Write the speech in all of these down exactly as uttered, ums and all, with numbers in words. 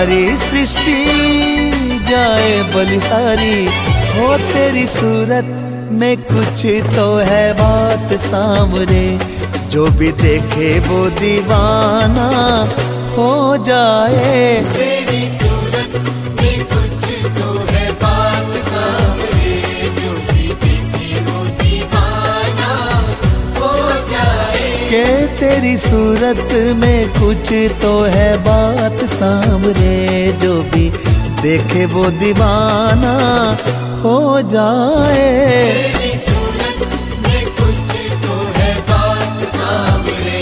सारी सृष्टि जाए बलिहारी। हो तेरी सूरत में कुछ तो है बात सांवरे, जो भी देखे वो दीवाना हो जाए। तेरी सूरत में कुछ तो है बात सांवरे, जो भी देखे वो दीवाना हो जाए। के तेरी सूरत में कुछ तो है बात सांवरे, जो भी देखे वो दीवाना हो जाए। तेरी सूरत में कुछ तो है बात सांवरे।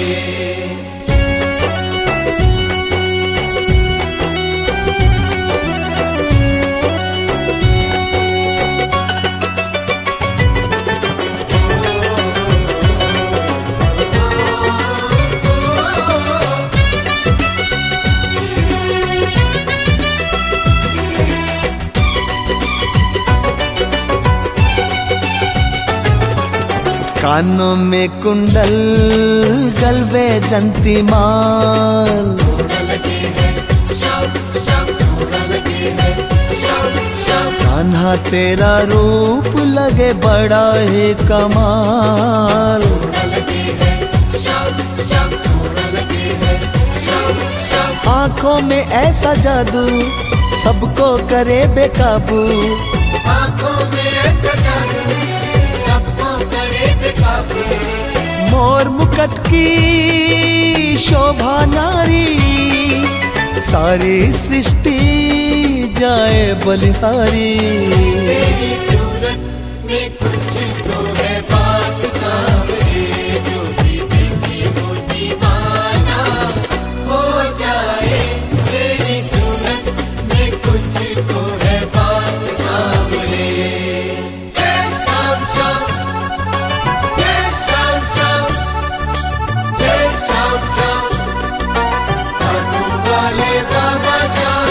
कानों में कुंडल गलबे जंती माल, कान्हा तेरा रूप लगे बड़ा ही कमाल। आँखों में ऐसा जादू सबको करे बेकाबू, आँखों में ऐसा जादू सबको करे बेकाबू। मोर मुकुट की शोभा नारी, सारी सृष्टि जाए बलिहारी। तेरी सूरत में कुछ तो है बात सांवरे, जो भी देखे वो दीवाना हो जाए। तेरी सूरत में कुछ तो है बात सांवरे। जय श्याम श्याम, जय श्याम श्याम, जय श्याम श्याम, साधु वाले बाबा श्याम।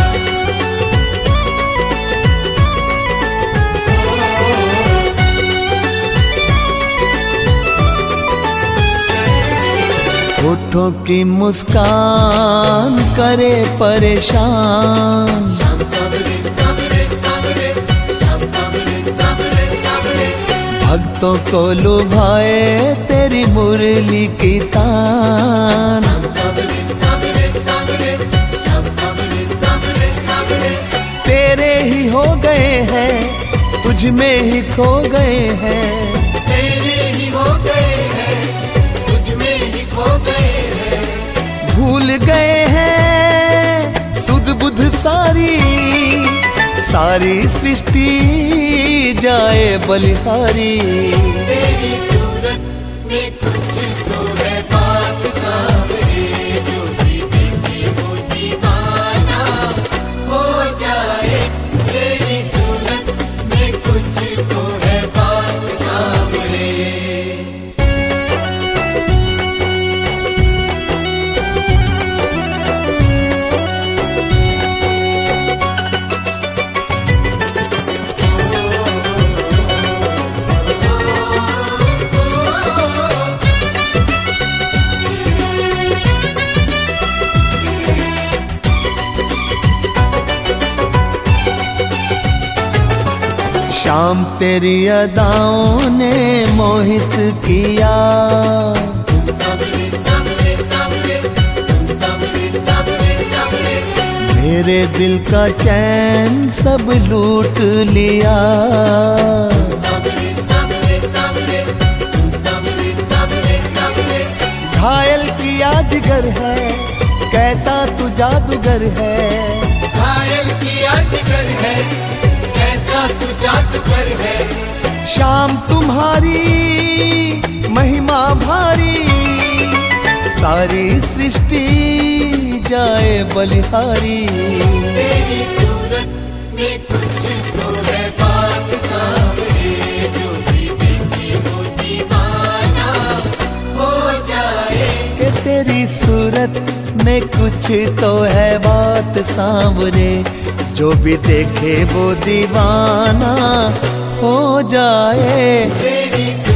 होठों की मुस्कान करे परेशान, श्याम सांवरे सांवरे सांवरे, श्याम सांवरे सांवरे सांवरे। भक्तों को लुभाए तेरी मुरली की तान। श्याम सांवरे सांवरे सांवरे, श्याम सांवरे सांवरे सांवरे। तेरे ही हो गए हैं, तुझ में ही खो गए हैं, तेरे ही हो गए हैं, तुझ में ही खो गए हैं। भूल गए हैं सुध बुध सारी, सारी सृष्टि जाए बलिहारी। तेरी सूरत में कुछ तो है बात सांवरे, जो भी देखे वो दीवाना हो जाए। तेरी सूरत में कुछ तो है बात सांवरे। शाम तेरी अदाओं ने मोहित किया, सांवरे सांवरे सांवरे, सांवरे सांवरे सांवरे। मेरे दिल का चैन सब लूट लिया। सांवरे सांवरे सांवरे, सांवरे सांवरे सांवरे। घायल किया जिगर है, कैसा तू जादूगर है, घायल किया जिगर है, कैसा तू जादूगर है। शाम तुम्हारी महिमा भारी, सारी सृष्टि जाए बलिहारी। तेरी सूरत में कुछ तो है बात सांवरे, जो भी देखे वो दीवाना हो जाए। कि तेरी सूरत में कुछ तो है बात सांवरे, जो भी देखे वो दीवाना हो जाए। तेरी